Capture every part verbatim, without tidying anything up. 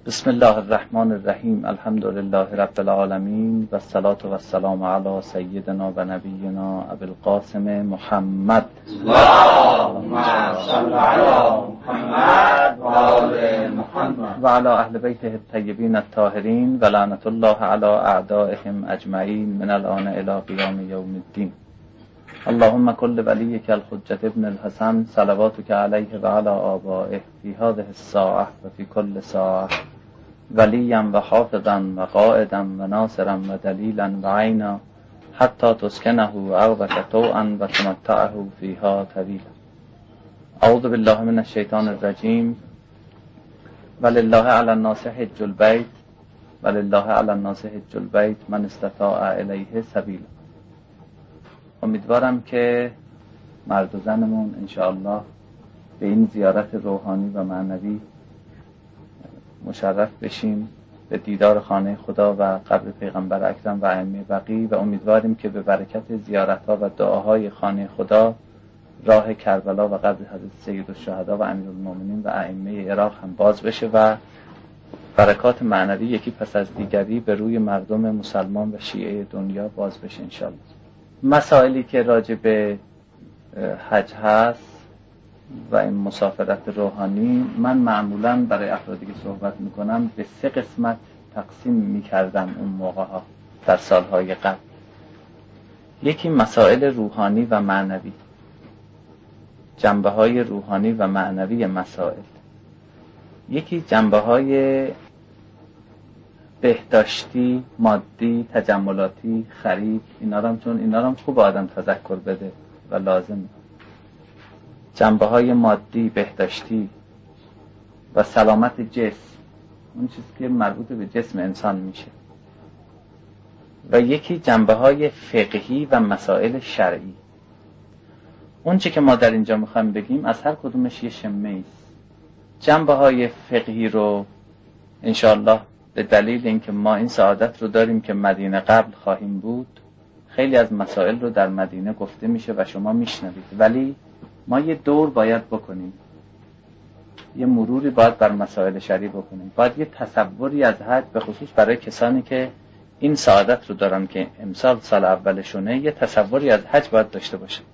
بسم الله الرحمن الرحیم. الحمد لله رب العالمین و الصلاة و السلام علی سیدنا و نبینا ابی القاسم محمد اللهم صل علی محمد و آل محمد و علی اهل بیته الطیبین الطاهرین و لعنت الله علی اعدائهم اجمعین من الان الی قیام یوم الدین. اللهم كل وليك الحجة ابن الحسن صلواتك عليه وعلى آبائه في هذه الساعة وفي كل ساعة وليا وحافظا وقائدا وناصرا ودليلا وعينا حتى تسكنه أرضك طوعا وتمتعه فيها طويلا. أعوذ بالله من الشيطان الرجيم. ولله على الناس حج البيت ولله على الناس حج البيت من استطاع إليه سبيلا. امیدوارم که مرد و زنمون انشاءالله به این زیارت روحانی و معنوی مشرف بشیم، به دیدار خانه خدا و قبر پیغمبر اکرم و ائمه بقی، و امیدواریم که به برکت زیارت‌ها و دعاهای خانه خدا راه کربلا و قبر حضرت سید الشهدا و امیرالمومنین و ائمه عراق هم باز بشه و برکات معنوی یکی پس از دیگری به روی مردم مسلمان و شیعه دنیا باز بشه انشاءالله. مسائلی که راجع به حج هست و این مسافرت روحانی، من معمولاً برای افرادی که صحبت میکنم به سه قسمت تقسیم میکردم اون موقع ها در سالهای قبل. یکی مسائل روحانی و معنوی، جنبه های روحانی و معنوی مسائل. یکی جنبه های بهداشتی، مادی، تجملاتی، خرید، اینا رو هم چون اینا رو هم خوب آدم تذکر بده و لازم. جنبه های مادی، بهداشتی و سلامت جسم، اون چیزی که مربوط به جسم انسان میشه. و یکی جنبه های فقهی و مسائل شرعی. اون چی که ما در اینجا میخوایم بگیم از هر کدومش یه شمه ایست. جنبه های فقهی رو انشاءالله به دلیل اینکه ما این سعادت رو داریم که مدینه قبل خواهیم بود، خیلی از مسائل رو در مدینه گفته میشه و شما میشنوید، ولی ما یه دور باید بکنیم، یه مروری باید بر مسائل شرعی بکنیم. باید یه تصوری از حج، به خصوص برای کسانی که این سعادت رو دارن که امسال سال اولشونه، یه تصوری از حج باید داشته باشه.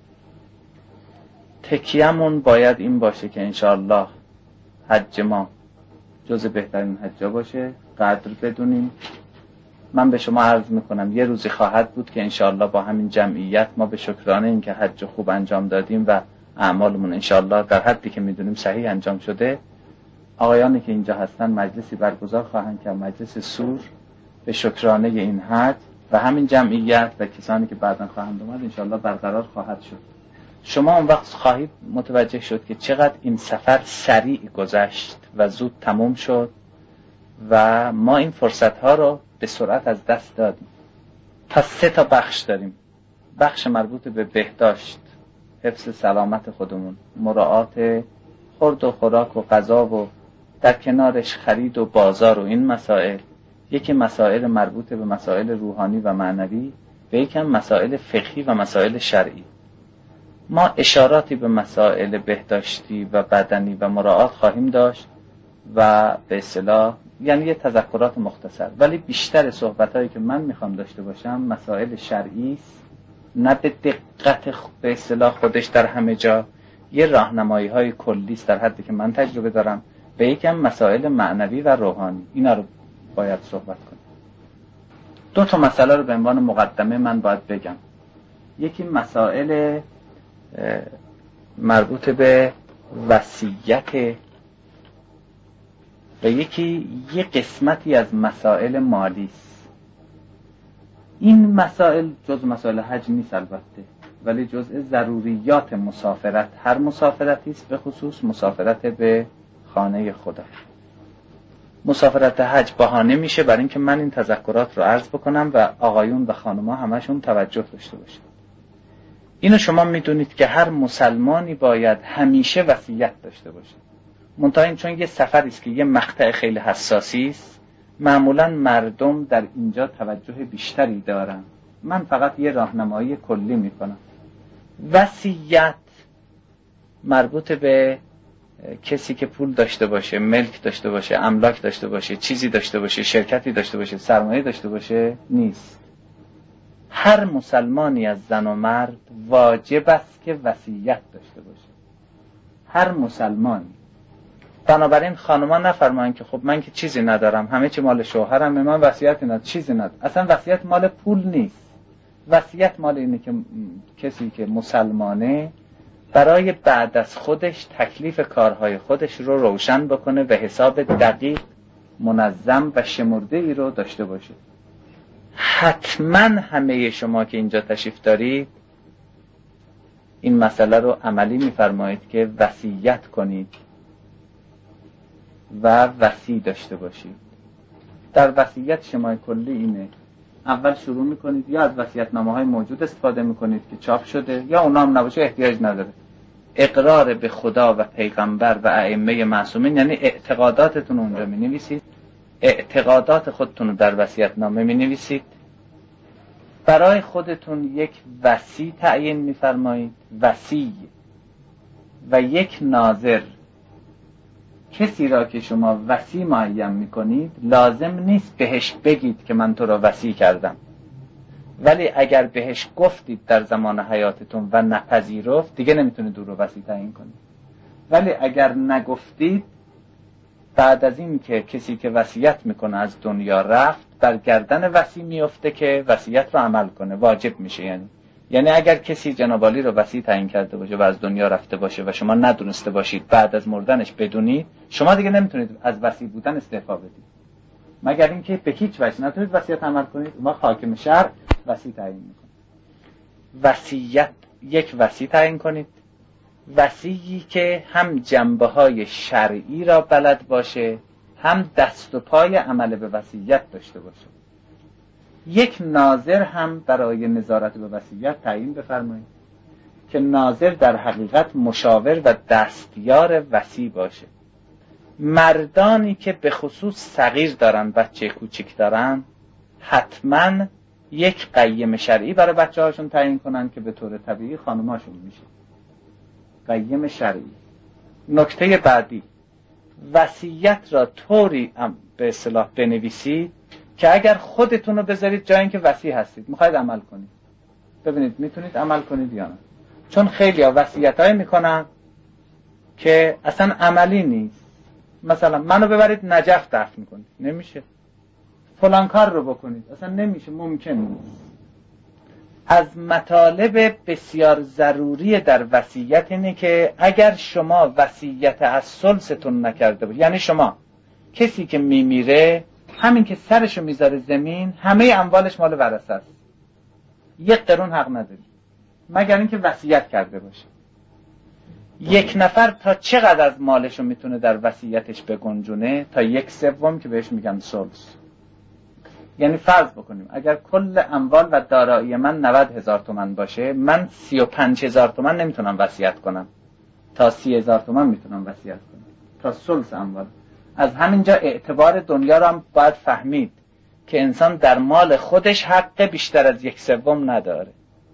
تکیه‌مون باید این باشه که انشاءالله حج ما جز بهترین حجا باشه، قدر بدونیم. من به شما عرض میکنم یه روزی خواهد بود که انشاءالله با همین جمعیت ما به شکرانه این که حج خوب انجام دادیم و اعمالمون انشاءالله در حدی که میدونیم صحیح انجام شده، آقایانی که اینجا هستن مجلسی برگزار خواهند کرد، مجلس سور، به شکرانه این حج، و همین جمعیت و کسانی که بعداً خواهند اومد انشاءالله برقرار خواهد شد. شما اون وقت خواهید متوجه شد که چقدر این سفر سریع گذشت و زود تموم شد و ما این فرصت‌ها رو به سرعت از دست دادیم. پس سه تا بخش داریم. بخش مربوط به بهداشت، حفظ سلامت خودمون، مراعات خورد و خوراک و غذا و در کنارش خرید و بازار و این مسائل. یکی مسائل مربوط به مسائل روحانی و معنوی و یکی هم مسائل فقهی و مسائل شرعی. ما اشاراتی به مسائل بهداشتی و بدنی و مراعات خواهیم داشت و به اصطلاح یعنی یه تذکرات مختصر، ولی بیشتر صحبتایی که من میخوام داشته باشم مسائل شرعی است، نه به دقت به اصطلاح خودش در همه جا، یه راهنمایی های کلی است در حدی که من تجربه دارم، به یکم مسائل معنوی و روحانی. اینا رو باید صحبت کنیم. دو تا مسئله رو به عنوان مقدمه من باید بگم. یکی مسائل مربوط به وصیت و یکی یه قسمتی از مسائل مالی است. این مسائل جز مسائل حج نیست البته، ولی جزء ضروریات مسافرت، هر مسافرتی است، به خصوص مسافرت به خانه خدا. مسافرت حج بهانه میشه برای اینکه من این تذکرات رو عرض بکنم و آقایون و خانم‌ها همشون توجه داشته باشن. اینو شما میدونید که هر مسلمانی باید همیشه وصیت داشته باشه. منتها این چون یه سفری است که یه مقطع خیلی حساسی است، معمولا مردم در اینجا توجه بیشتری دارن. من فقط یه راهنمایی کلی میکنم. وصیت مربوط به کسی که پول داشته باشه، ملک داشته باشه، املاک داشته باشه، چیزی داشته باشه، شرکتی داشته باشه، سرمایه داشته باشه نیست. هر مسلمانی از زن و مرد واجب است که وصیت داشته باشه. هر مسلمانی. بنابراین خانم‌ها نفرمایند که خب من که چیزی ندارم، همه چی مال شوهرم، من وصیتی ندارم، چیزی ندارم. اصلا وصیت مال پول نیست. وصیت مال اینه که کسی که مسلمانه برای بعد از خودش تکلیف کارهای خودش رو روشن بکنه و حساب دقیق، منظم و شمرده ای رو داشته باشه. حتما همه شما که اینجا تشریف دارید این مسئله رو عملی می‌فرمایید که وصیت کنید و وصی داشته باشید. در وصیت شمای کلی اینه: اول شروع میکنید یا از وصیت‌نامه‌های موجود استفاده میکنید که چاپ شده، یا اونا هم نباشه احتیاج نداره. اقرار به خدا و پیغمبر و ائمه معصومین، یعنی اعتقاداتتون اونجا می‌نویسید، اعتقادات خودتون رو در وصیت‌نامه می‌نویسید. برای خودتون یک وصی تعیین می‌فرمایید، وصی، و یک ناظر. کسی را که شما وصی معین میکنید لازم نیست بهش بگید که من تو را وصی کردم، ولی اگر بهش گفتید در زمان حیاتتون و نپذیرفت دیگه نمیتونید او رو وصی تعیین کنید. ولی اگر نگفتید، بعد از این که کسی که وصیت میکنه از دنیا رفت، بر گردن وصی میفته که وصیت رو عمل کنه، واجب میشه. یعنی یعنی اگر کسی جناب عالی رو وصی تعیین کرده باشه و از دنیا رفته باشه و شما ندونسته باشید، بعد از مردنش بدونید، شما دیگه نمیتونید از وصی بودن استعفا بدید، مگر اینکه به هیچ وجه نتونید وصیت عمل کنید. ما حاکم شرع وصی تعیین میکنه. وصیت، یک وصی تعیین کنید، وصیی که هم جنبه‌های شرعی را بلد باشه، هم دست و پای عمل به وصیت داشته باشه. یک ناظر هم برای نظارت به وصیت تعیین بفرمایید که ناظر در حقیقت مشاور و دستیار وصی باشه. مردانی که به خصوص صغیر دارن، بچه کوچک دارن، حتما یک قیم شرعی برای بچه هاشون تعیین کنن که به طور طبیعی خانماشون میشه. قیم شرعی. نکته بعدی: وصیت را طوری به اصطلاح بنویسید که اگر خودتون رو بذارید جای اینکه وصی هستید میخواید عمل کنید، ببینید میتونید عمل کنید یا نه. چون خیلی ها وصیتایی میکنن که اصلا عملی نیست. مثلا منو ببرید نجف دفن کنید، نمیشه. فلان کار رو بکنید، اصلا نمیشه، ممکن نیست. از مطالب بسیار ضروری در وصیت اینه که اگر شما وصیت از ثلثتون نکرده باشید، یعنی شما کسی که میمیره همین که سرشو میذاره زمین، همه اموالش مال ورثه است، یک قرون حق نداری مگر اینکه وصیت کرده باشه. یک نفر تا چقدر از مالشو میتونه در وصیتش بگنجونه؟ تا یک سوم که بهش میگن ثلث. یعنی فرض بکنیم اگر کل اموال و دارایی من نود هزار تومان باشه، من سی و پنج هزار تومان نمیتونم وصیت کنم، تا سی هزار تومان میتونم وصیت کنم، تا ثلث اموال. از همینجا اعتبار دنیا رو هم باید فهمید که انسان در مال خودش حق بیشتر از یک سوم نداره.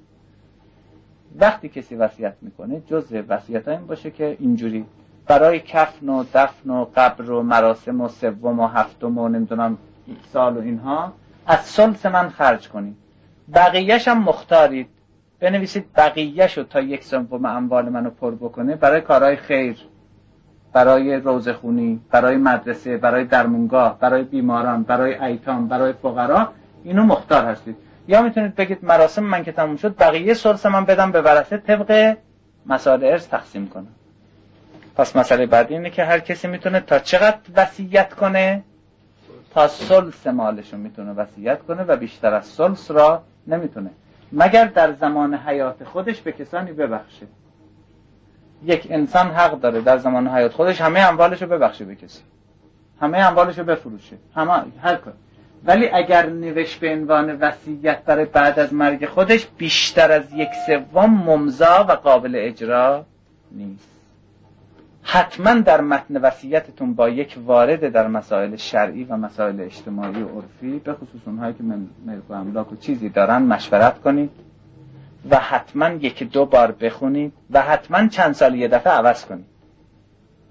وقتی کسی وصیت میکنه جزء وصیت این باشه که اینجوری برای کفن و دفن و قبر و مراسم و سوم و هفتم و نمیدونم سال و اینها از ثلث من خرج کنید، بقیه‌ش هم مختارید، بنویسید بقیه‌شو تا یک سوم اموال منو پر بکنه برای کارهای خیر، برای روزخونی، برای مدرسه، برای درمونگاه، برای بیماران، برای ایتام، برای فقرا، اینو مختار هستید. یا میتونید بگید مراسم من که تموم شد بقیه ثلث من بدم به ورثه طبق مسائل ارث تقسیم کنم. پس مسئله بعدی اینه که هر کسی میتونه تا چقدر وصیت کنه؟ تا ثلث مالشو میتونه وصیت کنه و بیشتر از ثلث را نمیتونه، مگر در زمان حیات خودش به کسانی ببخشه. یک انسان حق داره در زمان حیات خودش همه اموالشو ببخشه به کسی، همه اموالشو بفروشه، همه هر کار. ولی اگر نوشت به عنوان وصیت برای بعد از مرگ خودش، بیشتر از یک سوم ممضا و قابل اجرا نیست. حتما در متن وصیتتون با یک وارد در مسائل شرعی و مسائل اجتماعی و عرفی، به خصوص اونهایی که ملک و املاک و چیزی دارن، مشورت کنید و حتما یک دو بار بخونید و حتما چند سال یه دفعه عوض کنید.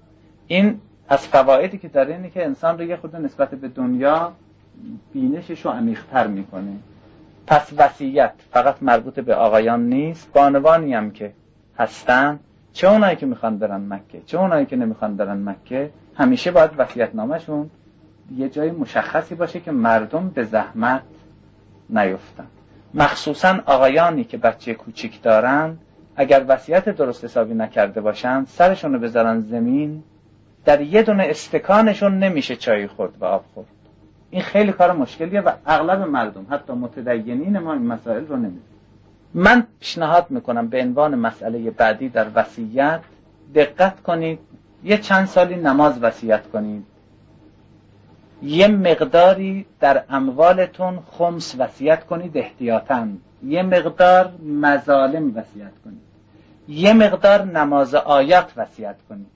این از فوایدی که داره اینه که انسان رو یه خود نسبت به دنیا بینشش رو عمیق‌تر میکنه. پس وصیت فقط مربوط به آقایان نیست، بانوانی هم که هستن، چه اونایی که میخوان برن مکه چه اونایی که نمیخوان برن مکه، همیشه باید وصیت‌نامه‌شون یه جای مشخصی باشه که مردم به زحمت نیفتن. مخصوصا آقایانی که بچه کوچیک دارن، اگر وصیت درست حسابی نکرده باشن، سرشون رو بذارن زمین، در یه دونه استکانشون نمیشه چای خورد و آب خورد. این خیلی کار مشکلیه و اغلب مردم حتی متدینین ما این مسائل رو نمیدونن. من پیشنهاد میکنم به عنوان مسئله بعدی در وصیت دقت کنید، یه چند سالی نماز وصیت کنید، یه مقداری در اموالتون خمس وصیت کنید احتیاطاً، یه مقدار مظالم وصیت کنید، یه مقدار نماز آیات وصیت کنید،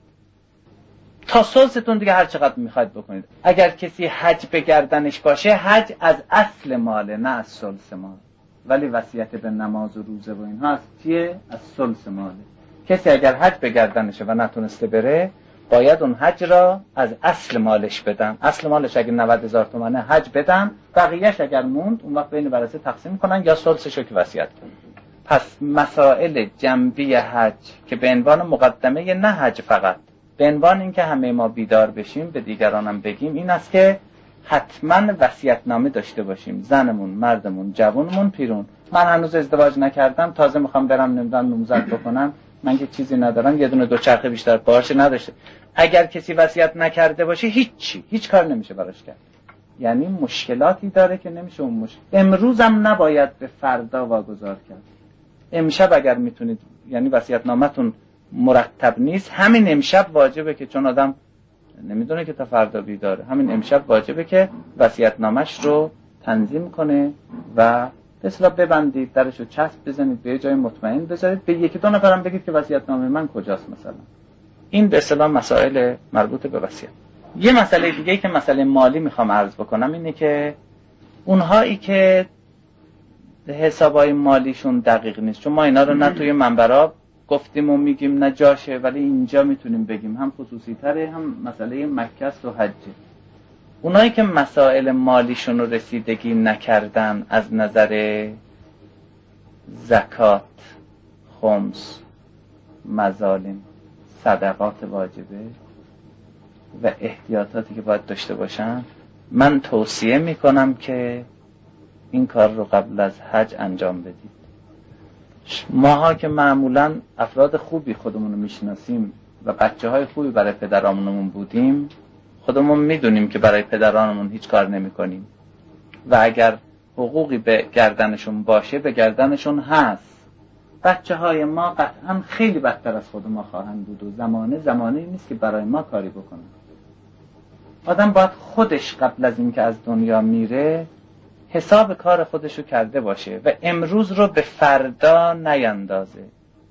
تا ثلثتون دیگه هر چقدر میخواید بکنید. اگر کسی حج به گردنش باشه، حج از اصل ماله نه از ثلث مال، ولی وصیت به نماز و روزه و اینها از چیه؟ از ثلث ماله. کسی اگر حج به گردنشه و نتونسته بره، باید اون حج را از اصل مالش بدن. اصل مالش اگر نود هزار تومنه حج بدن، بقیهش اگر موند اون وقت بین ورثه تقسیم کنن یا ثلثشو که وصیت کنن. پس مسائل جنبی حج که به عنوان مقدمه نه حج فقط، به عنوان اینکه همه ما بیدار بشیم به دیگرانم بگیم، این است که حتما وصیت‌نامه داشته باشیم. زنمون، مردمون، جوانمون، پیرون. من هنوز ازدواج نکردم، تازه میخوام برم نمیدونم نمزد بکنم، من که چیزی ندارم، یه دونه دوچرخه بیشتر باشه نداشته. اگر کسی وصیت نکرده باشه، هیچی هیچ کار نمیشه براش کرد. یعنی مشکلاتی داره که نمیشه اون مشکل. امروز هم نباید به فردا واگذار کرد. امشب اگر میتونید، یعنی وصیت‌نامه‌تون مرتب نیست، همین امشب واجبه که، چون آدم نمیدونه که تا فردا بیداره، همین امشب واجبه که وصیت‌نامه‌اش رو تنظیم کنه و به اصطلاح ببندید، درشو چسب بزنید، به جای مطمئن بذارید، به یکی دو نفرم بگید که وصیت‌نامه من کجاست مثلا. این به اصطلاح مسائل مربوط به وصیت. یه مسئله دیگه ای که مسئله مالی میخوام عرض بکنم اینه که اونهایی که حسابای مالیشون دقیق نیست، چون ما اینا رو نه توی منبرا گفتیم و میگیم نه جاشه، ولی اینجا میتونیم بگیم، هم خصوصی تره هم مسئله مکه است و حجه. اونایی که مسائل مالیشون رو رسیدگی نکردن از نظر زکات، خمس، مظالم، صدقات واجبه و احتیاطاتی که باید داشته باشن، من توصیه میکنم که این کار رو قبل از حج انجام بدید. ماها که معمولا افراد خوبی خودمون رو میشناسیم و بچه های خوبی برای پدرامونمون بودیم، خودمون میدونیم که برای پدرانمون هیچ کار نمی کنیم و اگر حقوقی به گردنشون باشه به گردنشون هست. بچه های ما قطعا خیلی بدتر از خود ما خواهند بود و زمانه زمانه نیست که برای ما کاری بکنن. آدم باید خودش قبل از اینکه از دنیا میره حساب کار خودشو کرده باشه و امروز رو به فردا نیندازه.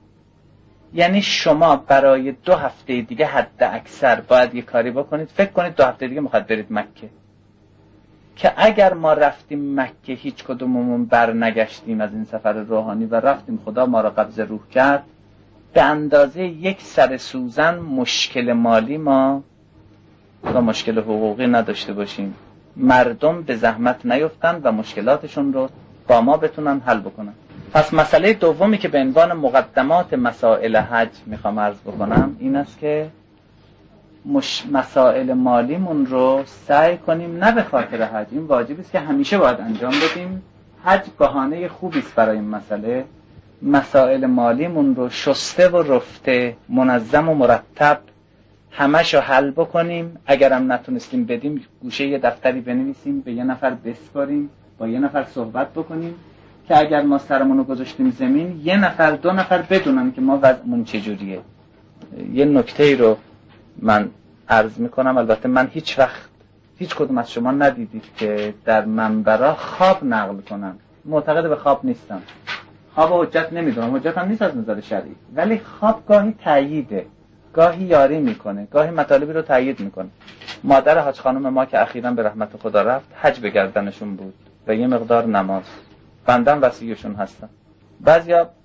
یعنی شما برای دو هفته دیگه حد اکثر باید یه کاری بکنید. فکر کنید دو هفته دیگه میخواد برید مکه، که اگر ما رفتیم مکه هیچ کدوممون بر نگشتیم از این سفر روحانی و رفتیم خدا ما را قبض روح کرد، به اندازه یک سر سوزن مشکل مالی ما و مشکل حقوقی نداشته باشیم، مردم به زحمت نیفتن و مشکلاتشون رو با ما بتونن حل بکنن. پس مسئله دومی که به عنوان مقدمات مسائل حج میخوام عرض بکنم این است که مش... مسائل مالیمون رو سعی کنیم نه به خاطر حج، این واجبی است که همیشه باید انجام بدیم، حج بهانه خوبی است برای این مسئله. مسائل مالیمون رو شسته و رفته، منظم و مرتب همشو حل بکنیم. اگرم نتونستیم بدیم گوشه یه دفتری بنویسیم، به یه نفر بسپاریم، با یه نفر صحبت بکنیم که اگر ما سرمون رو گذاشتیم زمین یه نفر دو نفر بدونن که ما وضعمون چجوریه. یه نکته ای رو من عرض میکنم، البته من هیچ وقت هیچ کدوم از شما ندیدید که در منبرا خواب نقل کنم. معتقد به خواب نیستم، خواب حجت نمیدونم، حجت هم نیست از نظر شرعی، ولی خواب گاهی تأییده، گاهی یاری میکنه، گاهی مطالبی رو تأیید میکنه. مادر حاج خانم ما که اخیراً به رحمت خدا رفت، حج به گردنشون بود و یه مقدار نماز. بندم وصیشون هستم. بعضیا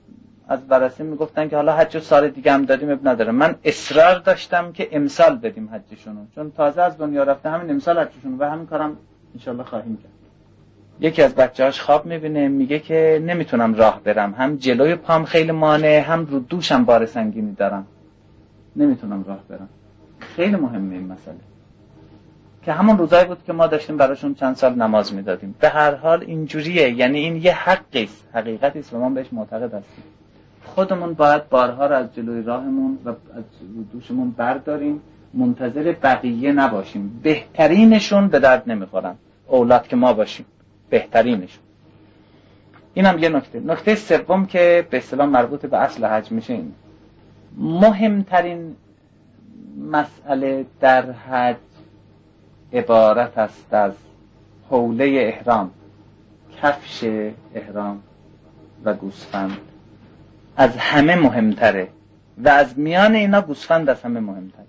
از بررسی میگفتن که حالا حج سال دیگه هم دادیم اب نداره. من اصرار داشتم که امسال بدیم حجشونو، چون تازه از دنیا رفته، همین امسال حجشونو و همین کارم انشالله خواهیم کرد. یکی از بچه‌هاش خواب میبینه، میگه که نمیتونم راه برم، هم جلوی پام خیلی مانع، هم رو دوشم بار سنگینی دارم، نمیتونم راه برم. خیلی مهمه این مسئله، که همون روزایی بود که ما داشتیم براشون چند سال نماز میدادیم. به هر حال اینجوریه، یعنی این یه حقی است، حقیقتی است و ما بهش معتقد هستیم. خودمون باید بارها رو از جلوی راهمون و از دوشمون برداریم، منتظر بقیه نباشیم. بهترینشون به درد نمیخورن، اولاد که ما باشیم بهترینشون. اینم یه نکته. نکته سوم که به اصطلاح مربوط به اصل حج میشه، این مهمترین مسئله در حج عبارت است از حوله احرام، کفش احرام و گوسفند. از همه مهمتره و از میان اینا گوسفند از همه مهمتره.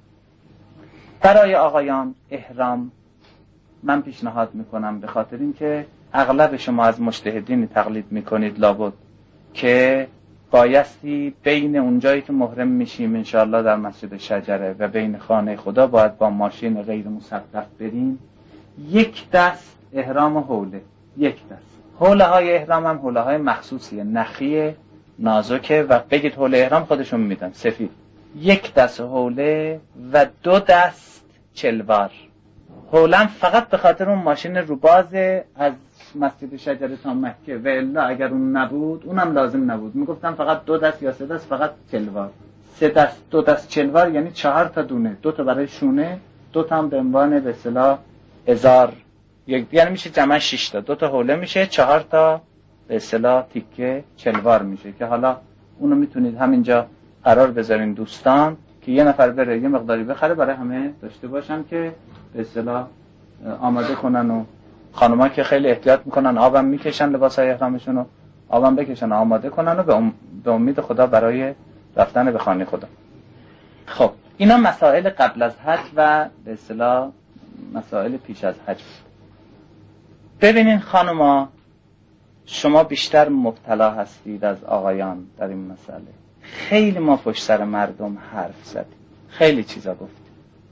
برای آقایان احرام من پیشنهاد میکنم، به خاطر اینکه اغلب شما از مجتهدین تقلید میکنید لابد، که بایستی بین اونجایی که محرم میشیم انشاءالله در مسجد شجره و بین خانه خدا باید با ماشین غیر مصدف بریم، یک دست احرام و حوله، یک دست. حوله های احرام هم حوله های مخصوصیه، نخیه، نازکه و بگید حوله احرام خودشون میدن سفید. یک دست حوله و دو دست چلوار. حولم فقط به خاطر اون ماشین روباز از مسجد شجره تا مکه، و الا اگر اون نبود اونم لازم نبود. میگفتم فقط دو دست یا سه دست فقط چلوار. سه دست دو دست چلوار یعنی چهار تا دونه، دو تا برای شونه، دو تا هم به عنوان به اصطلاح ازار، یعنی میشه جمع شش تا. دو تا حوله میشه، چهار تا به اصطلاح تیکه چلوار میشه، که حالا اونو میتونید همینجا قرار بذارین دوستان که یه نفر بره یه مقداری بخره برای همه داشته باشن، که به اصطلاح آماده کنن. و خانوما که خیلی احتیاط میکنن آبم میکشن، لباسای احرامشون رو آبم بکشن آماده کنن و به, ام... به امید خدا برای رفتن به خانه خدا. خب اینا مسائل قبل از حج و به اصطلاح مسائل پیش از حج. ببینین خانوما، شما بیشتر مبتلا هستید از آقایان در این مسئله. خیلی ما پشت سر مردم حرف زدیم، خیلی چیزا گفتیم،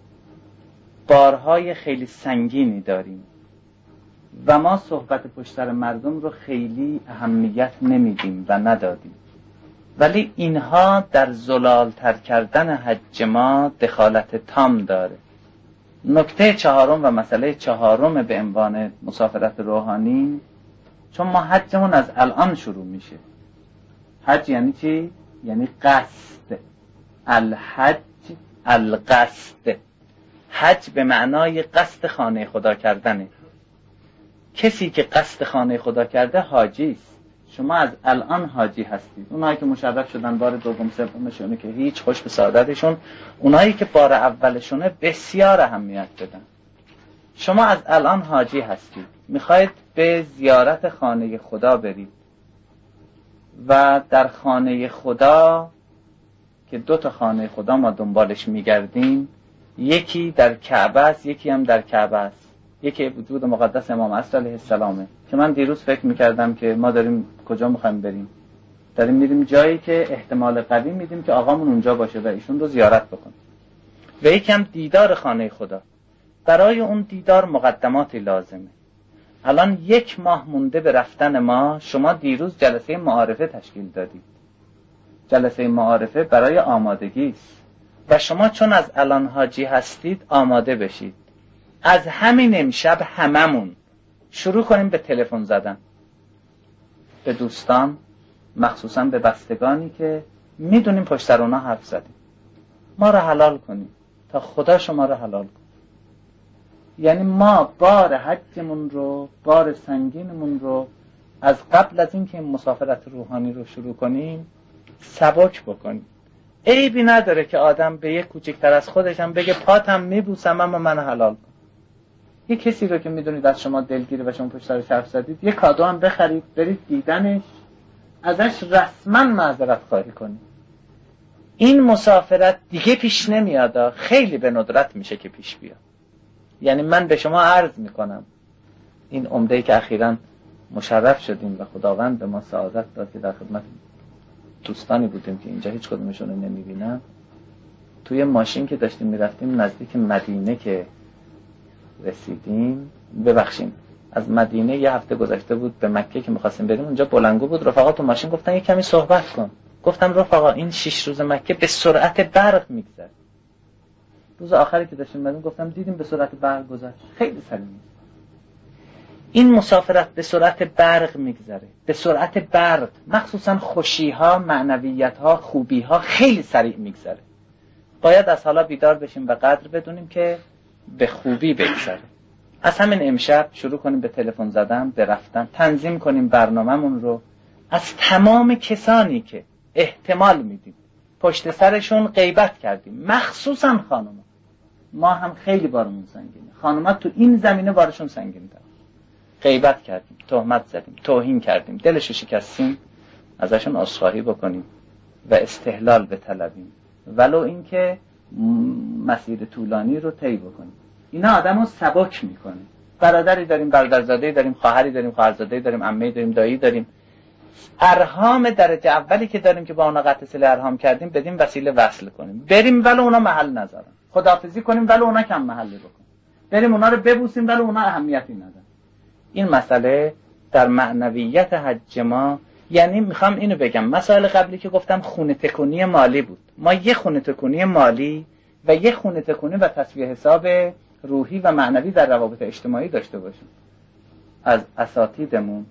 بارهای خیلی سنگینی داریم و ما صحبت پشت سر مردم رو خیلی اهمیت نمیدیم و ندادیم، ولی اینها در زلالتر کردن حج ما دخالت تام داره. نکته چهارم و مسئله چهارم به عنوان مسافرت روحانی، چون ما حجمون از الان شروع میشه. حج یعنی چی؟ یعنی قصد. الحج القصد. حج به معنای قصد خانه خدا کردنه. کسی که قصد خانه خدا کرده حاجی است. شما از الان حاجی هستید. اونایی که مشرف شدن بار دوم سومشونه که هیچ، خوش به سعادتشون. اونایی که بار اولشونه بسیار اهمیت بدن. شما از الان حاجی هستید، میخواید به زیارت خانه خدا برید و در خانه خدا که دو تا خانه خدا ما دنبالش میگردیم، یکی در کعبه است، یکی هم در کعبه است. یکی وجود مقدس امام عصر علیه السلامه، که من دیروز فکر میکردم که ما داریم کجا میخوایم بریم. داریم میریم جایی که احتمال قوی میدیم که آقامون اونجا باشه و ایشون رو زیارت بکن. و یکی هم دیدار خانه خدا. برای اون دیدار مقدماتی لازمه. الان یک ماه مونده به رفتن ما. شما دیروز جلسه معارفه تشکیل دادید. جلسه معارفه برای آمادگی است و شما چون از الان حاجی هستید آماده بشید. از همین امشب هممون شروع کنیم به تلفن زدن به دوستان، مخصوصا به بستگانی که میدونیم پشت سر اونا حرف زدیم. ما رو حلال کنیم تا خدا شما رو حلال کنیم. یعنی ما بار حجمون رو، بار سنگینمون رو از قبل از اینکه این مسافرت روحانی رو شروع کنیم سبک بکنیم. عیبی نداره که آدم به یک کوچکتر از خودش هم بگه پاتم میبوسم اما من حلال کن. یک کسی رو که میدونید از شما دلگیره و شما پشت سرش حرف زدید، یک کادو هم بخرید برید دیدنش، ازش رسما معذرت خواهی کنید. این مسافرت دیگه پیش نمیاد، خیلی به ندرت میشه که پیش بیاد. یعنی من به شما عرض میکنم این عمده‌ای که اخیراً مشرف شدیم و خداوند به ما سعادت داد که در خدمت دوستانی بودیم که اینجا هیچ کدومشون رو نمیبینم، توی ماشین که داشتیم میرفتیم نزدیک مدینه که رسیدیم، ببخشیم از مدینه یه هفته گذشته بود به مکه که میخواستیم بریم، اونجا بلنگو بود، رفقا تو ماشین گفتن یه کمی صحبت کن. گفتم رفقا این شش روز مکه به سرعت برق میگذره. روز آخری که داشتیم بریم گفتم دیدیم به سرعت برق گذشت، خیلی سریع. این مسافرت به سرعت برق میگذره، به سرعت برق، مخصوصا خوشی‌ها، معنویت‌ها، خوبی‌ها خیلی سریع میگذره. باید از حالا بیدار بشیم و قدر بدونیم که به خوبی بگذره. از همین امشب شروع کنیم به تلفن زدن، به رفتن، تنظیم کنیم برنامه‌مون رو. از تمام کسانی که احتمال میدیم پشت سرشون غیبت کردیم، مخصوصا خانوما. ما هم خیلی بارمون سنگینه، خانوما تو این زمینه بارشون سنگین داره. غیبت کردیم، تهمت زدیم، توهین کردیم، دلش شکستیم، ازشون عذرخواهی بکنیم و استحلال بطلبیم، ولو اینکه مسیر طولانی رو طی بکنیم. اینا آدمو سبک میکنه. برادری داریم، برادرزاده‌ای داریم، خواهری داریم، خواهرزاده‌ای داریم، عمه‌ای داریم، دایی داریم. ارحام درجه اولی که داریم که با اونا قطع صله ارحام کردیم بدیم وسیله وصل کنیم. بریم ولو اونا محل نذارن. خداحافظی کنیم ولو اونا کم محلی بکنیم. بریم اونا رو ببوسیم ولو اونا اهمیتی ندن. این مسئله در معنویت حج ما، یعنی میخوام اینو بگم، مسائل قبلی که گفتم خونه تکونی مالی بود، ما یه خونه تکونی مالی و یه خونه تکونی و تصفیه حساب روحی و معنوی در روابط اجتماعی داشته باشیم. از اساتیدمون،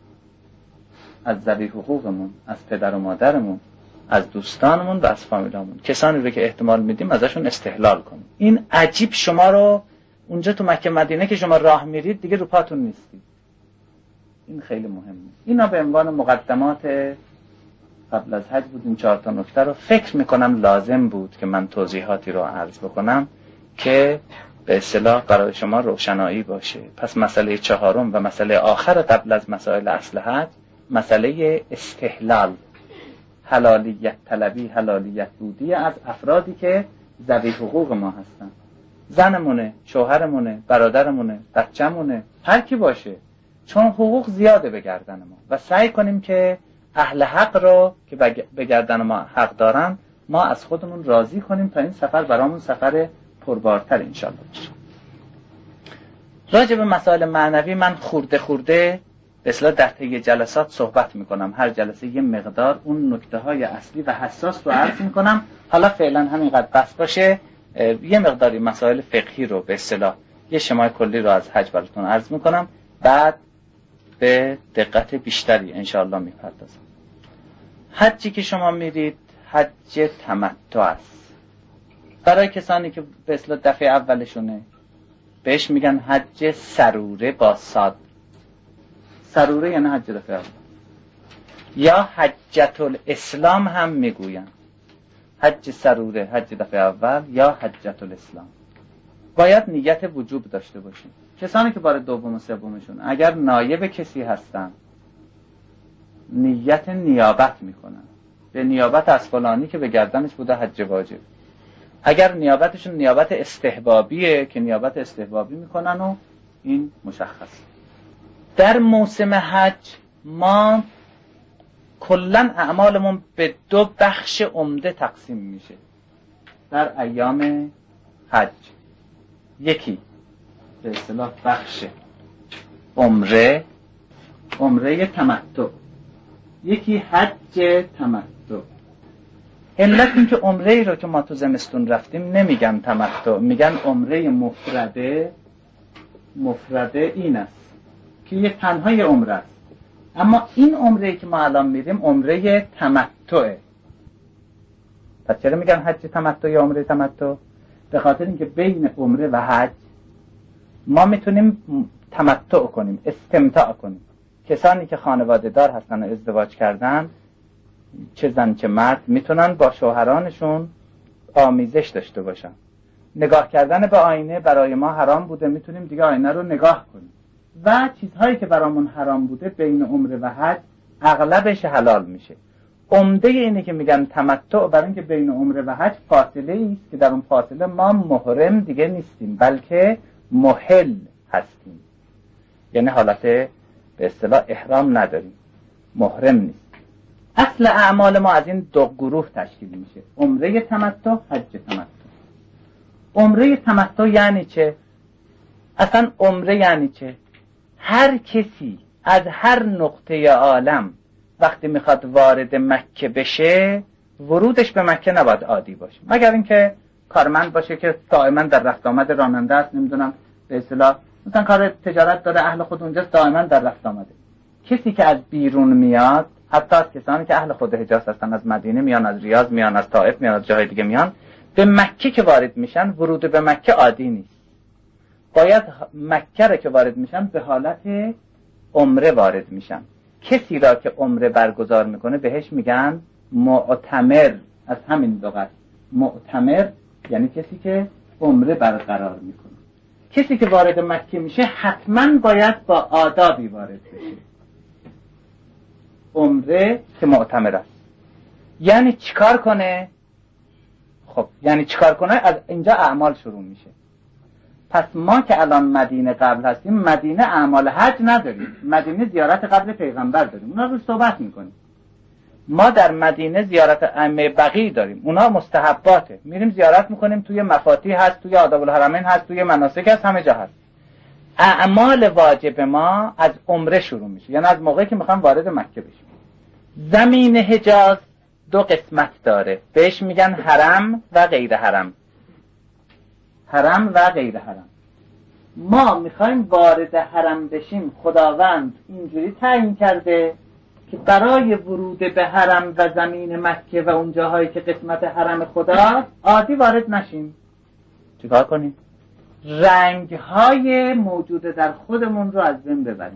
از ذوی حقوقمون، از پدر و مادرمون، از دوستانمون و از فامیلامون، کسانی رو که احتمال میدیم ازشون استحلال کنیم. این عجیب شما رو اونجا تو مکه مدینه که شما راه میرید دیگه رو پاتون نیستید. این خیلی مهمه. اینا به عنوان مقدمات قبل از حج بود. این چهار تا نکته رو فکر میکنم لازم بود که من توضیحاتی رو عرض بکنم که به اصطلاح برای شما روشنایی باشه. پس مسئله چهارم و مسئله آخر قبل از مسائل اصل حج، مسئله استحلال، حلالیت طلبی، حلالیت بودی از افرادی که ذوی حقوق ما هستن. زنمونه، شوهرمونه، برادرمونه، بچه‌مونه، هر کی باشه، چون حقوق زیاده به گردن ما و سعی کنیم که اهل حق رو که به گردن ما حق دارن ما از خودمون راضی کنیم تا این سفر برامون سفر پربارتر انشالله بشه. راجع به مسائل معنوی من خورده خورده به اصطلاح در طی جلسات صحبت میکنم. هر جلسه یه مقدار اون نکته های اصلی و حساس رو عرض میکنم. حالا فعلا همینقدر بس باشه. یه مقداری مسائل فقهی رو به اصطلاح یه شمای کلی رو از حج براتون عرض میکنم، بعد به دقت بیشتری انشاءالله میپردازم. حجی که شما میرید حج تمتع است. برای کسانی که به اصطلاح دفعه اولشونه بهش میگن حج سروره با صاد. سروره یعنی حج دفعه اول، یا حجت الاسلام هم میگوین. حج سروره حج دفعه اول یا حجت الاسلام. باید نیت وجوب داشته باشیم. کسانی که بار دوم و سومشون اگر نایب کسی هستن نیت نیابت میکنن، به نیابت از فلانی که به گردنش بوده حج واجب. اگر نیابتشون نیابت استحبابیه که نیابت استحبابی میکنن و این مشخص. در موسم حج ما کلن اعمالمون به دو بخش عمده تقسیم میشه در ایام حج. یکی به اصطلاح بخش عمره، عمره تمتع. یکی حج تمتع. علت این که عمره رو که ما تو زمستون رفتیم نمیگن تمتع، میگن عمره مفرده. مفرده این است که یه تنهای عمره است. اما این عمره که ما الان میریم عمره تمتعه. پس چرا میگن حج تمتع یا عمره تمتع؟ به خاطر اینکه بین عمره و حج ما میتونیم تمتع کنیم، استمتاع کنیم. کسانی که خانواده دار هستن و ازدواج کردن، چه زن چه مرد، میتونن با شوهرانشون آمیزش داشته باشن. نگاه کردن به آینه برای ما حرام بوده، میتونیم دیگه آینه رو نگاه کنیم. و چیزهایی که برامون حرام بوده بین عمره و حج اغلبش حلال میشه. عمده اینه که میگن تمتع، برای اینکه بین عمره و حج فاصله ایست که در اون فاصله ما محرم دیگه نیستیم بلکه محل هستیم. یعنی حالت به اصطلاح احرام نداریم، محرم نیست. اصل اعمال ما از این دو گروه تشکیل میشه، عمره تمتع، حج تمتع. عمره تمتع یعنی چه؟ اصلا عمره یعنی چه؟ هر کسی از هر نقطه عالم وقتی میخواد وارد مکه بشه، ورودش به مکه نباید عادی باشه، مگر اینکه کارمند باشه که دائما در رفت آمد راننده است، نمیدونم به اصطلاح مثلا کار تجارت داره، اهل خود اونجاست، دائما در رفت آمده. کسی که از بیرون میاد، حتی از کسانی که اهل خود حجاز هستن، از مدینه میان، از ریاض میان، از طائف میان، از جاهای دیگه میان، به مکه که وارد میشن، ورود به مکه عادی نیست. باید مکه را که وارد میشن به حالت عمره وارد میشن. کسی را که عمره برگزار میکنه بهش میگن معتمر، از همین لغت. معتمر یعنی کسی که عمره برقرار میکنه. کسی که وارد مکه میشه حتما باید با آدابی وارد بشه. عمره که معتمر است یعنی چیکار کنه؟ خب یعنی چیکار کنه؟ از اینجا اعمال شروع میشه. پس ما که الان مدینه قبل هستیم، مدینه اعمال حج نداریم، مدینه زیارت قبر پیغمبر داریم، اونا رو صحبت میکنیم. ما در مدینه زیارت ائمه بقیع داریم، اونا مستحباته، میریم زیارت میکنیم، توی مفاتیح هست، توی آداب الحرمین هست، توی مناسک هست، همه جا هست. اعمال واجب ما از عمره شروع میشه، یعنی از موقعی که میخوام وارد مکه بشیم. زمین حجاز دو قسمت داره، بهش میگن حرم و غیر حرم. حرم و غیر حرم. ما میخوایم وارد حرم بشیم، خداوند اینجوری تعیین کرده که برای ورود به حرم و زمین مکه و اون جاهایی که قسمت حرم خدا عادی وارد نشیم. چیکار کنیم؟ رنگ‌های موجود در خودمون رو از بین ببریم،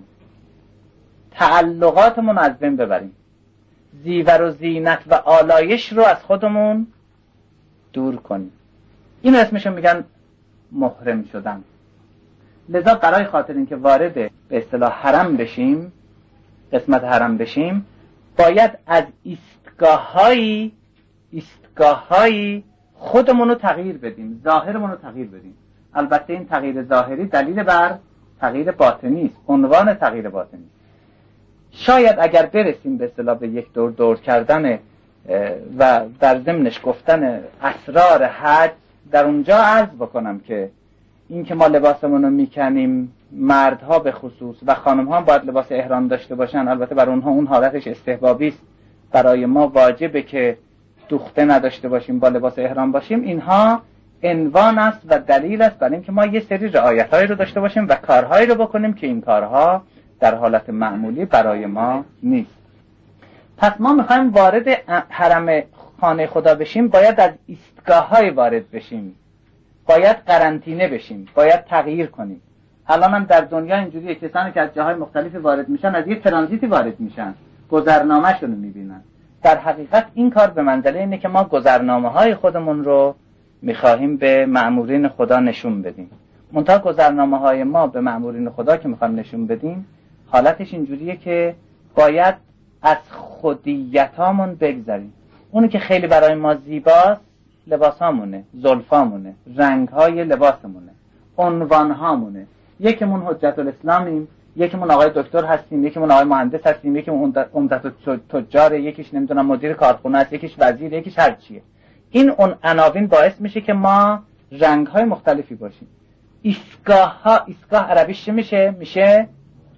تعلقاتمون از بین ببریم، زیور و زینت و آلایش رو از خودمون دور کنیم. این اسمشو میگن محرم شدن. لذا برای خاطر اینکه وارد به اصطلاح حرم بشیم، قسمت حرم بشیم، باید از ایستگاه‌هایی ایستگاه‌هایی خودمون رو تغییر بدیم، ظاهرمون رو تغییر بدیم. البته این تغییر ظاهری دلیل بر تغییر باطنی است، عنوان تغییر باطنی. شاید اگر برسیم به اصطلاح به یک دور دور کردن و در ضمنش گفتن اسرار حج، در اونجا عرض بکنم که این که ما لباسمون رو میکنیم، مردها به خصوص و خانم‌ها باید لباس احرام داشته باشن. البته برای اونها اون حالتش استحبابی است، برای ما واجبه که دوخته نداشته باشیم، با لباس احرام باشیم. اینها عنوان است و دلیل است برای اینکه ما یه سری رعایت‌هایی رو داشته باشیم و کارهایی رو بکنیم که این کارها در حالت معمولی برای ما نیست. پس ما میخوایم وارد حرم خانه خدا بشیم، باید از ایستگاه‌های وارد بشیم، باید قرنطینه بشیم، باید تغییر کنیم. الان هم در دنیا اینجوریه، کسانی که از جاهای مختلفی وارد میشن از یه ترانزیتی وارد میشن، گذرنامه‌شون رو میبینن. در حقیقت این کار به منزله اینه که ما گذرنامه‌های خودمون رو میخواهیم به مأمورین خدا نشون بدیم. منتها گذرنامه‌های ما به مأمورین خدا که میخوایم نشون بدیم، حالتش اینجوریه که باید از خودیتامون بگذریم. اونی که خیلی برای ما زیباست لباسامونه، زلفامونه، رنگ‌های لباسمونه، عنوان‌هامونه. یکیمون حجت الاسلامیم، یکیمون آقای دکتر هستیم، یکیمون آقای مهندس هستیم، یکیمون عمدت التجار، یکیش نمیدونم مدیر کارخونه است، یکیش وزیر، یکیش هر چیه. این اون عناوین باعث میشه که ما رنگ‌های مختلفی باشیم. ایستگاه‌ها، ایستگاه عربیش چی میشه؟ میشه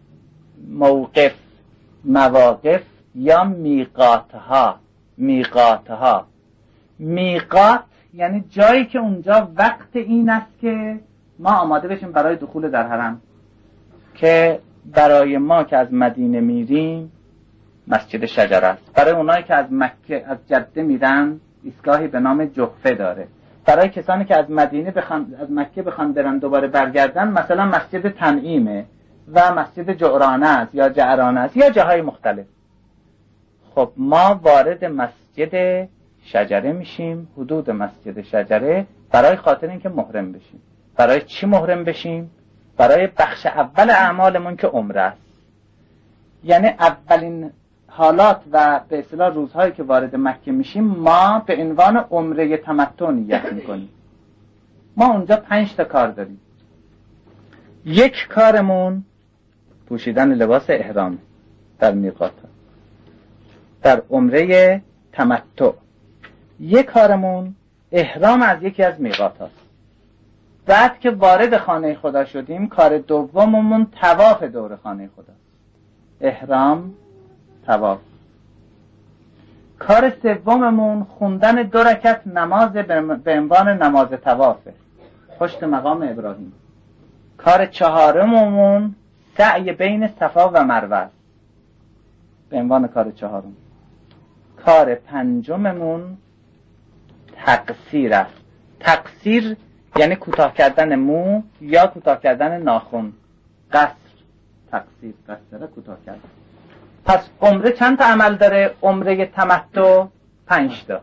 موقف، مواقف یا میقات‌ها. میقات‌ها میقات یعنی جایی که اونجا وقت این است که ما آماده بشیم برای دخول در حرم. که برای ما که از مدینه میریم مسجد شجره است، برای اونایی که از مکه از جده میرن ایستگاهی به نام جحفه داره، برای کسانی که از مدینه بخوان از مکه بخوان برن دوباره برگردن مثلا مسجد تنعیمه و مسجد جعرانه است یا جعرانه است یا جاهای مختلف. خب ما وارد مسجد شجره میشیم، حدود مسجد شجره، برای خاطر اینکه محرم بشیم. برای چی محرم بشیم؟ برای بخش اول اعمالمون که عمره است. یعنی اولین حالات و به اصطلاح روزهایی که وارد مکه میشیم ما به عنوان عمره تمتع نیت میکنیم. ما اونجا پنج تا کار داریم. یک کارمون پوشیدن لباس احرام در میقات. در عمره تمتع. یک کارمون احرام از یکی از میقاتات. بعد که وارد خانه خدا شدیم، کار دوممون طواف دور خانه خدا. احرام، طواف. کار سوممون خوندن دو رکعت نماز به عنوان نماز طوافه پشت مقام ابراهیم. کار چهارممون سعی بین صفا و مروه به عنوان کار چهارم. کار پنجممون تقصیر است. تقصیر یعنی کوتاه کردن مو یا کوتاه کردن ناخن. قصر، تقصیر، قصر کوتاه کردن. پس عمره چند تا عمل داره؟ عمره تمتع پنج تا.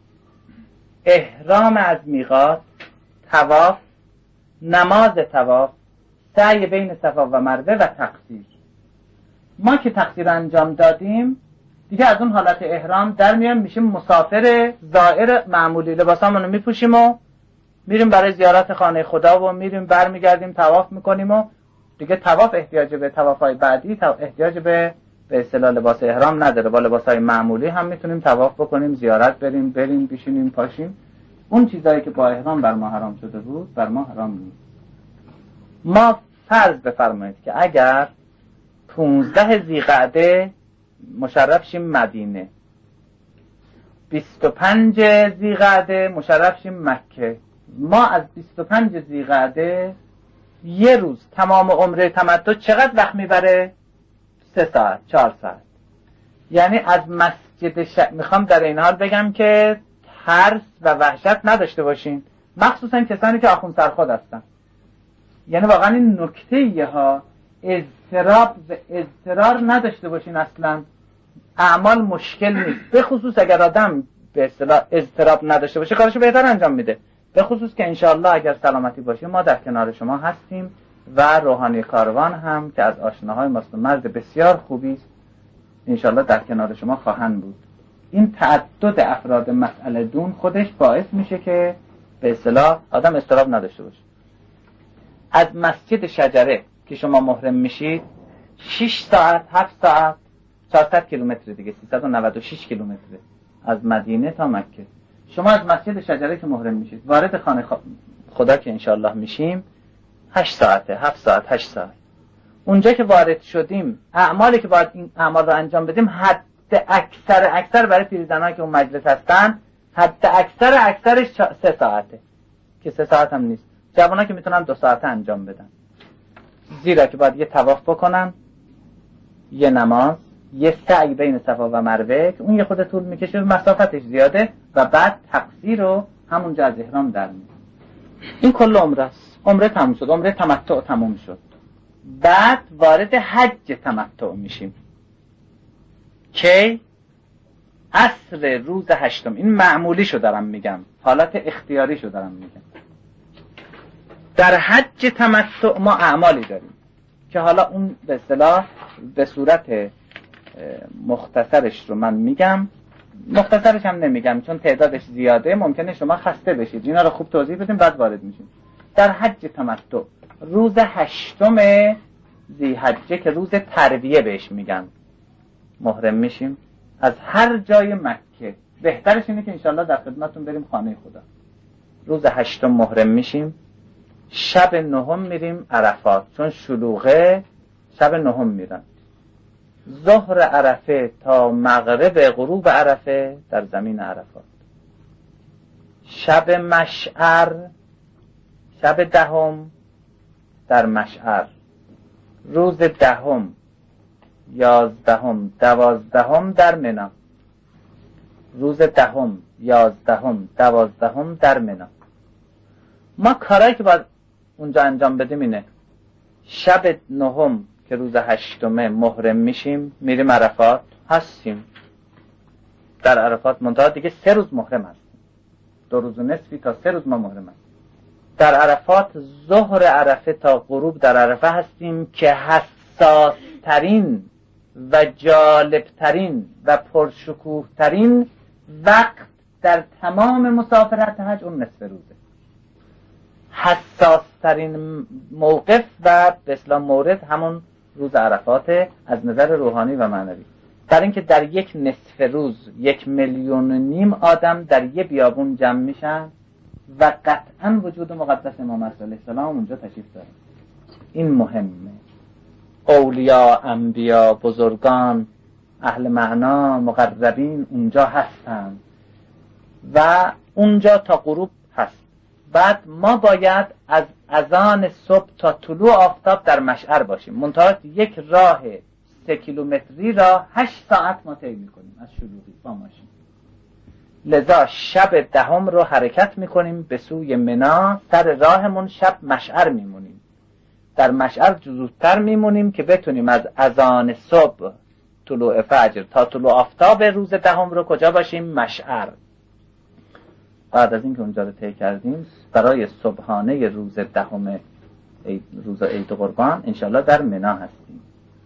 احرام از میقات، طواف، نماز طواف، سعی بین صفا و مروه و تقصیر. ما که تقصیر انجام دادیم دیگه از اون حالت احرام در میایم، میشیم مسافر زائر معمولی. لباسامونو میپوشیم و میریم برای زیارت خانه خدا و میریم برمیگردیم طواف میکنیم و دیگه طواف احتیاج به طوافای بعدی احتیاج به به اصطلاح لباس احرام نداره. با لباسای معمولی هم میتونیم طواف بکنیم، زیارت بریم، بریم بشینیم، پاشیم. اون چیزایی که با احرام بر ما حرام شده بود بر ما حرام نیست. ما فرض بفرمایید که اگر پونزده ذیقعده مشرف شیم مدینه، بیست و پنج ذیقعده مشرف شیم مکه، ما از بیست و پنج ذیقعده یه روز تمام عمره تمتع چقدر وقت میبره؟ سه ساعت، چهار ساعت. یعنی از مسجد ش... میخوام در این حال بگم که ترس و وحشت نداشته باشین، مخصوصا کسانی که آخوند سرخود هستن. یعنی واقعا این نکته ایه ها، اضطراب و اضطرار نداشته باشین. اصلا اعمال مشکل نیست، به خصوص اگر آدم به اصطلاح اضطراب نداشته باشه کارشو بهتر انجام میده. به خصوص که انشاءالله اگر سلامتی باشیم ما در کنار شما هستیم و روحانی کاروان هم که از آشناهای ماست، مرد بسیار خوبی است، انشاءالله در کنار شما خواهند بود. این تعدد افراد مسئله دون خودش باعث میشه که به اصطلاح آدم اضطراب نداشته باشه. از مسجد شجره که شما محرم میشید شش ساعت، هفت ساعت، چهارصد کیلومتر دیگه، سیصد و نود و شش کیلومتر از مدینه تا مکه. شما از مسجد شجره که محرم میشید وارد خانه خدا که انشاءالله میشیم هشت ساعته، هفت ساعت، هشت ساعت. اونجا که وارد شدیم اعمالی که باید این اعمال رو انجام بدیم حد اکثر اکثر برای پیرزنایی که اون مجلس هستن حد اکثر اکثرش سه ساعته که سه ساعت هم نیست. جوانا که میتونن دو ساعته انجام بدن، زیرا که باید یه طواف بکنن، یه نماز، یه سعی بین صفا و مروه که اون یه خود طول میکشه و مسافتش زیاده و بعد تقصیر رو همونجا از احرام در میاد. این کل عمره است. عمره تموم شد، عمره تمتع تموم شد. بعد وارد حج تمتع میشیم که عصر روز هشتم. این معمولی شو دارم میگم، حالت اختیاری شو دارم میگم. در حج تمتع ما اعمالی داریم که حالا اون به اصطلاح به صورت مختصرش رو من میگم، مختصرش هم نمیگم چون تعدادش زیاده، ممکنه شما خسته بشید. اینا رو خوب توضیح بدیم بعد وارد میشیم. در حج تمتع روز هشتم ذی‌حجه که روز ترویه بهش میگن محرم میشیم از هر جای مکه. بهترش اینه که انشالله در خدمتتون بریم خانه خدا. روز هشتم محرم میشیم، شب نهم میریم عرفات، چون شلوغه شب نهم میرن. ظهر عرفه تا مغرب غروب عرفه در زمین عرفات. شب مشعر، شب دهم در مشعر. روز دهم، یازدهم، دوازدهم در منی. روز دهم، یازدهم، دوازدهم در منی. ما کارهایی که باید اونجا انجام بدیم اینه: شب نهم که روز هشتمه محرم میشیم، میریم عرفات هستیم. در عرفات منتها دیگه سه روز محرم هستیم، دو روز و نصفی تا سه روز ما محرم هستیم. در عرفات ظهر عرفه تا غروب در عرفه هستیم که حساس ترین و جالب ترین و پرشکوه ترین وقت در تمام مسافرت حج اون نصف روزه. حساس ترین موقف و به اصطلاح مورد همون روز عرفات از نظر روحانی و معنوی. برای اینکه در یک نصف روز یک میلیون و نیم آدم در یه بیابون جمع میشن و قطعا وجود مقدس امام علیه السلام اونجا تشریف داره. این مهمه. اولیا، انبیا، بزرگان، اهل معنا، مقربین اونجا هستن و اونجا تا غروب هست. بعد ما باید از اذان صبح تا طلوع آفتاب در مشعر باشیم. منتها یک راه سه کیلومتری را هشت ساعت ما طی میکنیم از شلوغی با ماشین. لذا شب دهم رو حرکت میکنیم به سوی منا. سر راهمون شب مشعر میمونیم. در مشعر زودتر میمونیم که بتونیم از اذان صبح طلوع فجر تا طلوع آفتاب روز دهم رو کجا باشیم؟ مشعر. بعد از اینکه اونجا رو طی کردیم برای صبحانه روز دهم روز عید قربان انشالله در منا هستیم.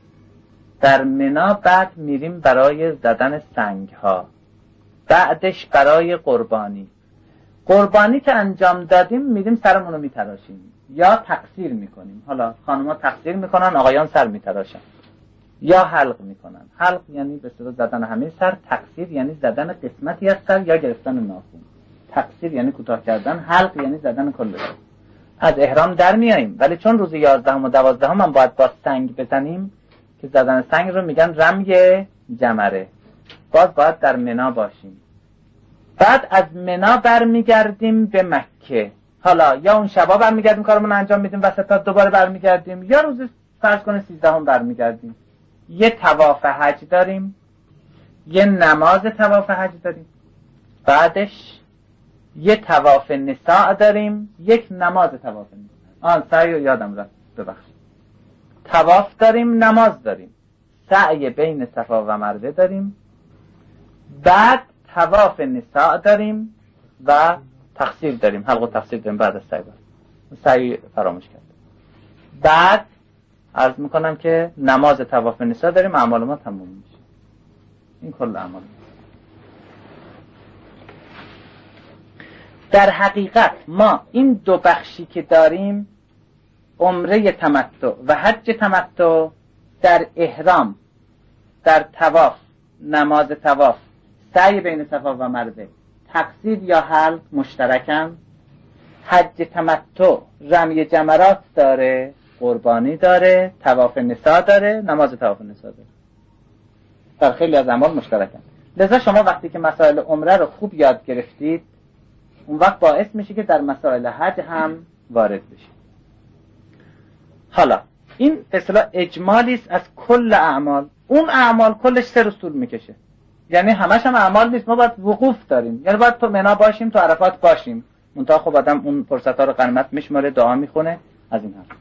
در منا بعد میریم برای زدن سنگ ها. بعدش برای قربانی. قربانی که انجام دادیم میریم سرمون رو میتراشیم یا تقصیر میکنیم. حالا خانم‌ها تقصیر میکنن، آقایان سر میتراشن یا حلق میکنن. حلق یعنی به اصطلاح زدن همه سر، تقصیر یعنی زدن قسمتی از سر یا گرفتن ناخن. تقصیر یعنی کوتاه کردن، حلق یعنی زدن کل سر. از احرام در میاییم ولی چون روز یازدهم و دوازدهم هم باید با سنگ بزنیم که زدن سنگ رو میگن رمی جمره. باز باید در منا باشیم. بعد از منا برمیگردیم به مکه. حالا یا اون شبا برمیگردیم کارمون انجام میدیم وسط تا دوباره برمیگردیم، یا روز فرض کنه سیزدهم برمیگردیم. یه طواف حج داریم، یه نماز طواف حج داریم، بعدش یه طواف نساء داریم، یک نماز طواف نساء. آن سعی یادم رفت، ببخشید. طواف داریم، نماز داریم، سعی بین صفا و مروه داریم، بعد طواف نساء داریم و تقصیر داریم، حلق و تقصیر داریم بعد از سعی. سعی فراموش کرد. بعد عرض میکنم که نماز طواف نساء داریم، اعمال ما تموم میشه. این کل اعمال. در حقیقت ما این دو بخشی که داریم، عمره تمتع و حج تمتع، در احرام، در طواف، نماز طواف، سعی بین صفا و مروه، تقصیر یا حلق مشترکن. حج تمتع رمی جمرات داره، قربانی داره، طواف نساء داره، نماز طواف نساء داره. در خیلی از اعمال مشترکن. لذا شما وقتی که مسائل عمره رو خوب یاد گرفتید، اون وقت باعث میشه که در مسائل حج هم وارد بشید. حالا این به اصطلاح اجمالی است از کل اعمال. اون اعمال کلش سه روز طول میکشه. یعنی همش هم اعمال نیست، ما باید وقوف داریم. یعنی باید تو منا باشیم، تو عرفات باشیم. منتها خب آدم اون فرصت‌ها رو غنیمت میشماره، دعا میخونه از این حرف.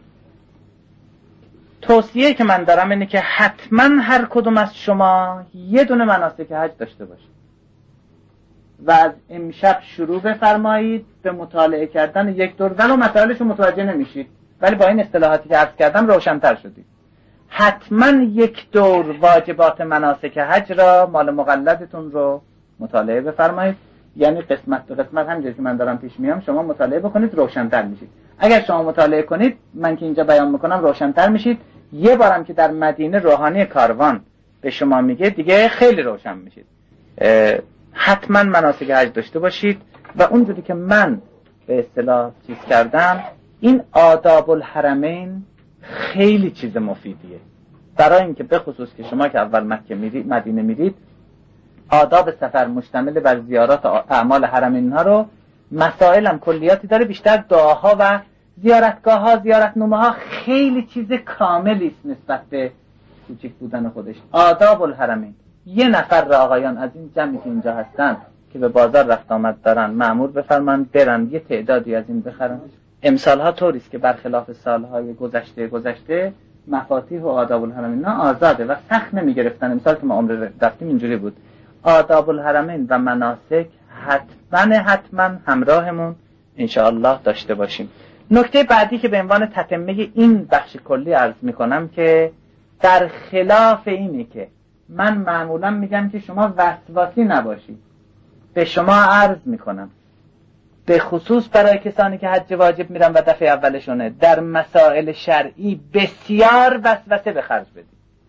توصیه که من دارم اینه که حتما هر کدوم از شما یه دونه مناسک حج داشته باشید و از امشب شروع بفرمایید به مطالعه کردن یک دور. ولو مسائلش رو متوجه نمیشید ولی با این اصطلاحاتی که عرض کردم روشن‌تر شدید. حتما یک دور واجبات مناسک حج را مال مقلدتون رو مطالعه بفرمایید. یعنی قسمت به قسمت همینجوری که من دارم پیش میام شما مطالعه بکنید، روشن‌تر میشید. اگر شما مطالعه کنید، من که اینجا بیان میکنم، روشن‌تر میشید. یه بارم که در مدینه روحانی کاروان به شما میگه دیگه خیلی روشن میشید. حتما مناسک حج داشته باشید و اونجوری که من به اصطلاح چیز کردم، این آداب الحرمین خیلی چیز مفیدیه برای اینکه به خصوص که شما که اول مکه میرید، مدینه میرید، آداب سفر مشتمل بر زیارات اعمال حرمین ها رو، مسائل هم کلیاتی داره، بیشتر دعاها و زیارتگاه ها، زیارتنامه ها خیلی چیز کاملی است نسبت به کوچک بودن خودش. آداب الحرمین. یه نفر را آقایان از این جمعی که اینجا هستن که به بازار رفت آمد دارن مأمور بفرمان برن یه تعدادی از این بخرن. امسال ها طوری است که برخلاف سالهای گذشته گذشته مفاتیح و آداب الحرمین آزاده و سخت نمیگرفتن. امسال که ما عمره رفتیم اینجوری بود. آداب الحرمین و مناسک حتما حتما همراهمون انشاءالله داشته باشیم. نکته بعدی که به عنوان تتمه این بخش کلی عرض میکنم که در خلاف اینه که من معمولا میگم که شما وسواسی نباشید. به شما عرض میکنم به خصوص برای کسانی که حج واجب میرن و دفعه اولشونه، در مسائل شرعی بسیار وسوسه به خرج بدید.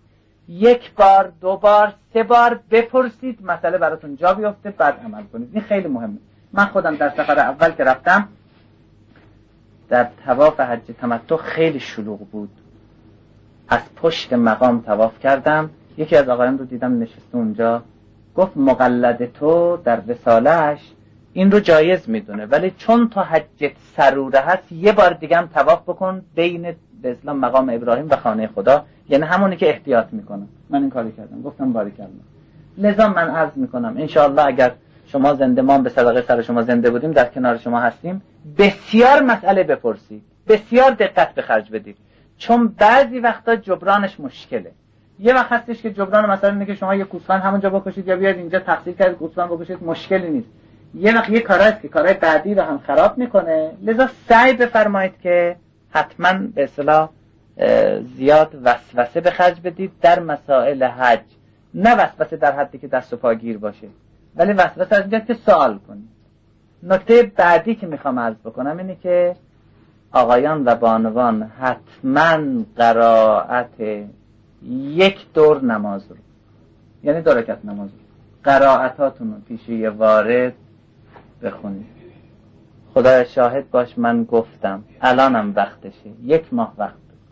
یک بار، دو بار، سه بار بپرسید، مسئله براتون جا بیفته، بعد عمل کنید. این خیلی مهمه. من خودم در سفر اول که رفتم در طواف حج تمتع خیلی شلوغ بود. از پشت مقام طواف کردم، یکی از آقایان رو دیدم نشسته اونجا، گفت مقلد تو در وصالش این رو جایز میدونه، ولی چون تو حجت سروره هست یه بار دیگه هم طواف بکن بین به اسلام مقام ابراهیم و خانه خدا، یعنی همونی که احتیاط میکنم. من این کاری کردم، گفتم باریکلا. لذا من عرض میکنم انشاءالله اگر شما زنده، ما به صدقه سر شما زنده بودیم، در کنار شما هستیم، بسیار مسئله بپرسید، بسیار دقت به خرج بدید، چون بعضی وقتا جبرانش مشکله. یه وقت هستش که جبران مثلا اینه که شما یه گوسفند همونجا بکشید یا بیاد اینجا تقسیم کرد گوسفند بکشید، مشکلی نیست. یه وقت یه کاری است که کارهای بعدی رو هم خراب میکنه. لذا سعی بفرمایید که حتما به اصطلاح زیاد وسوسه به خرج بدید در مسائل حج. نه وسوسه در حدی که دست و پاگیر باشه، ولی وسوسه از اینجا که سوال کنید. نکته بعدی که میخوام عرض بکنم اینه که آقایان و بانوان حتما قرائت یک دور نماز رو، یعنی دو رکعت نماز رو، قرائتاتون رو پیش یه وارد بخونید. خدا شاهد باش من گفتم الانم وقتشه، یک ماه وقت.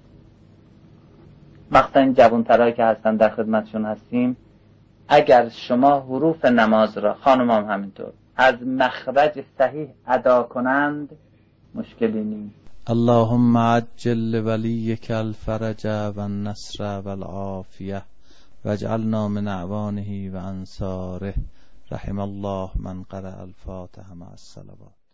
مخصوصا این جوان‌ترایی که هستن در خدمتشون هستیم، اگر شما حروف نماز را، خانم هم همینطور، از مخرج صحیح ادا کنند مشکلی نیست. اللهم عجل ولیک الفرج و النصر و العافیه واجعلنا من اعوانه و انصاره. رحم الله من قرأ الفاتحه مع الصلوات.